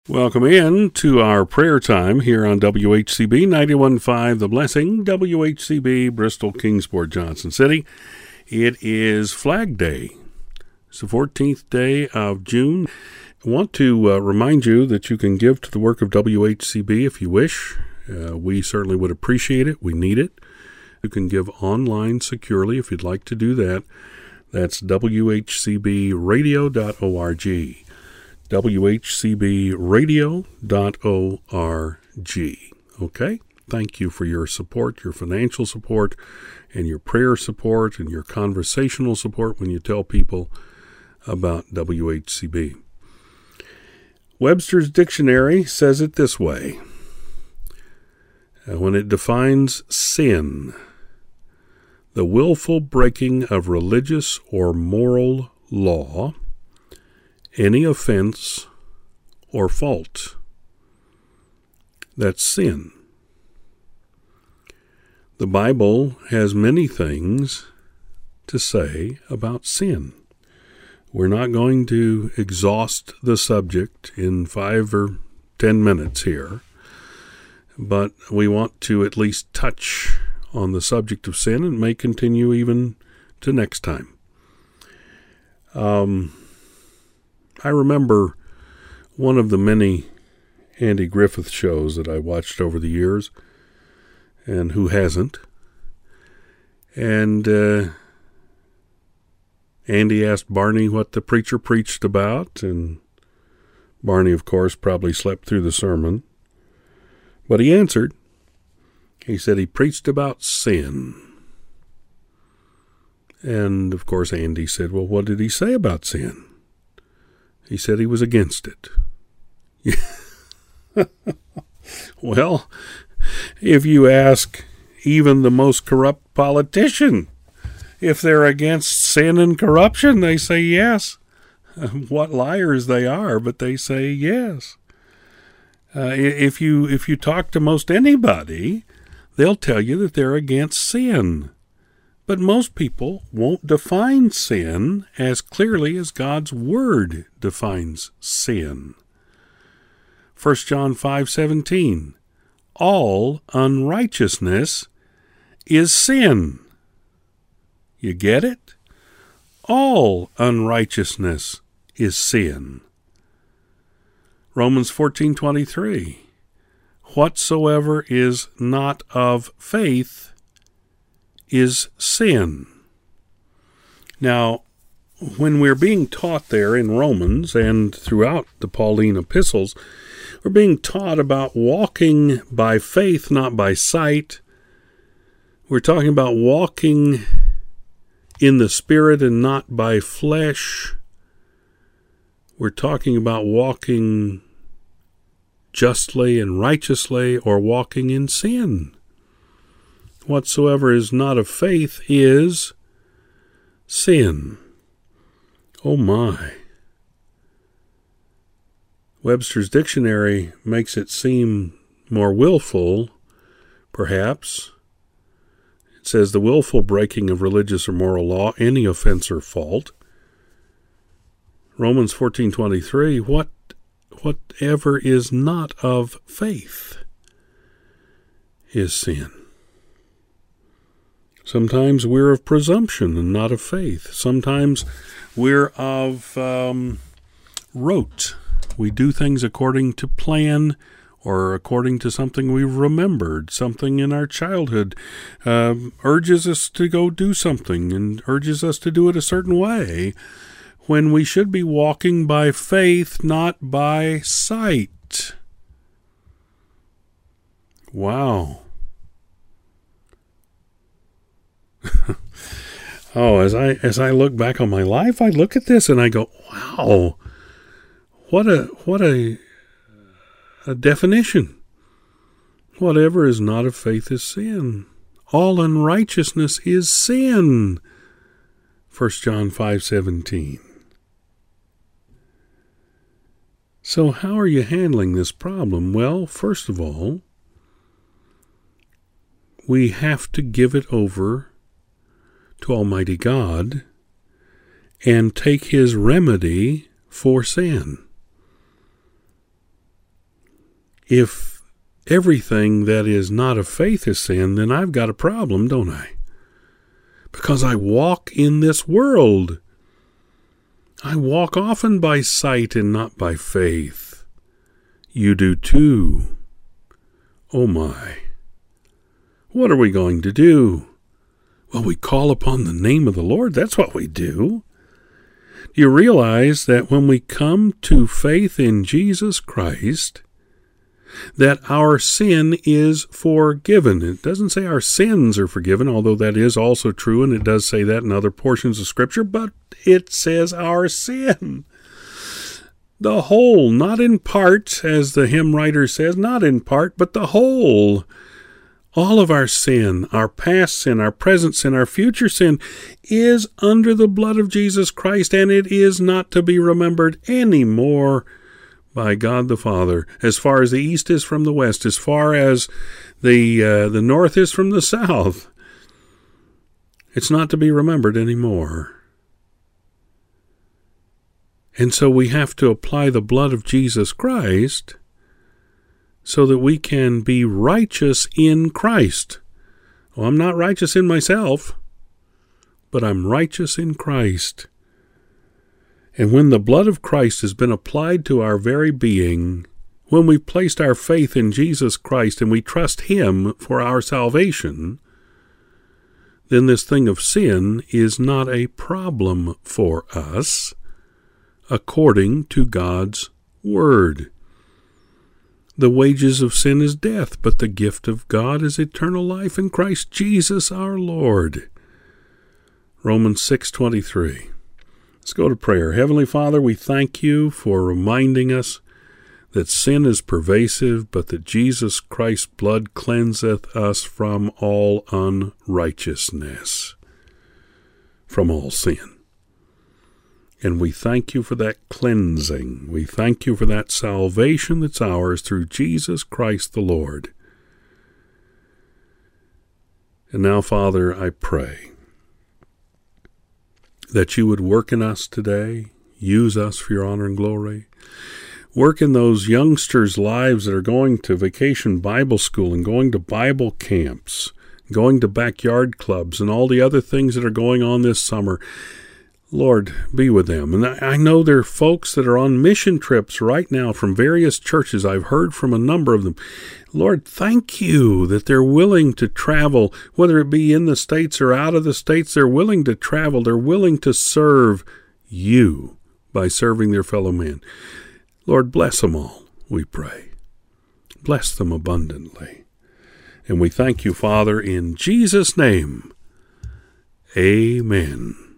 Welcome in to our prayer time here on WHCB 91.5 The Blessing, WHCB, Bristol, Kingsport, Johnson City. It is Flag Day. It's the 14th day of June. I want to remind you that you can give to the work of WHCB if you wish. We certainly would appreciate it. We need it. You can give online securely if you'd like to do that. That's WHCBradio.org. WHCBradio.org. Okay? Thank you for your support, your financial support, and your prayer support, and your conversational support when you tell people about WHCB. Webster's Dictionary says it this way. When it defines sin, the willful breaking of religious or moral law, any offense or fault. That's sin. The Bible has many things to say about sin. We're not going to exhaust the subject in 5 or 10 minutes here, but we want to at least touch on the subject of sin and may continue even to next time. I remember one of the many Andy Griffith shows that I watched over the years, and who hasn't? And Andy asked Barney what the preacher preached about, and Barney, of course, probably slept through the sermon. But he answered. He said he preached about sin. And, of course, Andy said, well, what did he say about sin? He said he was against it. Well, if you ask even the most corrupt politician if they're against sin and corruption, they say yes. What liars they are, but they say yes. If you talk to most anybody, they'll tell you that they're against sin. But most people won't define sin as clearly as God's Word defines sin. 1 John 5:17, all unrighteousness is sin. You get it? All unrighteousness is sin. Romans 14:23, whatsoever is not of faith is sin. Now, when we're being taught there in Romans and throughout the Pauline epistles, we're being taught about walking by faith, not by sight. We're talking about walking in the Spirit and not by flesh. We're talking about walking justly and righteously or walking in sin. Whatsoever is not of faith is sin. Oh my. Webster's Dictionary makes it seem more willful, perhaps. It says the willful breaking of religious or moral law, any offense or fault. Romans 14:23, whatever is not of faith is sin. Sometimes we're of presumption and not of faith. Sometimes we're of rote. We do things according to plan or according to something we've remembered. Something in our childhood urges us to go do something and urges us to do it a certain way when we should be walking by faith, not by sight. Wow. Oh, as I look back on my life, I look at this and I go, wow, what a definition. Whatever is not of faith is sin. All unrighteousness is sin. 1 John 5:17. So how are you handling this problem? Well, first of all, we have to give it over to Almighty God and take His remedy for sin. if everything that is not of faith is sin, then I've got a problem, don't I? Because I walk in this world. I walk often by sight and not by faith. You do too. Oh my. What are we going to do? Well, we call upon the name of the Lord. That's what we do. You realize that when we come to faith in Jesus Christ, that our sin is forgiven. It doesn't say our sins are forgiven, although that is also true, and it does say that in other portions of Scripture, but it says our sin. The whole, not in part, as the hymn writer says, not in part, but the whole. All of our sin, our past sin, our present sin, our future sin, is under the blood of Jesus Christ, and it is not to be remembered anymore by God the Father. As far as the east is from the west, as far as the north is from the south, it's not to be remembered anymore. And so we have to apply the blood of Jesus Christ so that we can be righteous in Christ. Well, I'm not righteous in myself, but I'm righteous in Christ. And when the blood of Christ has been applied to our very being, when we've placed our faith in Jesus Christ and we trust Him for our salvation, then this thing of sin is not a problem for us, according to God's Word. The wages of sin is death, but the gift of God is eternal life in Christ Jesus our Lord. Romans 6:23. Let's go to prayer. Heavenly Father, we thank you for reminding us that sin is pervasive, but that Jesus Christ's blood cleanseth us from all unrighteousness, from all sin. And we thank you for that cleansing. We thank you for that salvation that's ours through Jesus Christ the Lord. And now, Father, I pray that you would work in us today, use us for your honor and glory. Work in those youngsters' lives that are going to vacation Bible school and going to Bible camps, going to backyard clubs and all the other things that are going on this summer. Lord, be with them. And I know there are folks that are on mission trips right now from various churches. I've heard from a number of them. Lord, thank you that they're willing to travel, whether it be in the States or out of the States. They're willing to travel. They're willing to serve you by serving their fellow men. Lord, bless them all, we pray. Bless them abundantly. And we thank you, Father, in Jesus' name. Amen.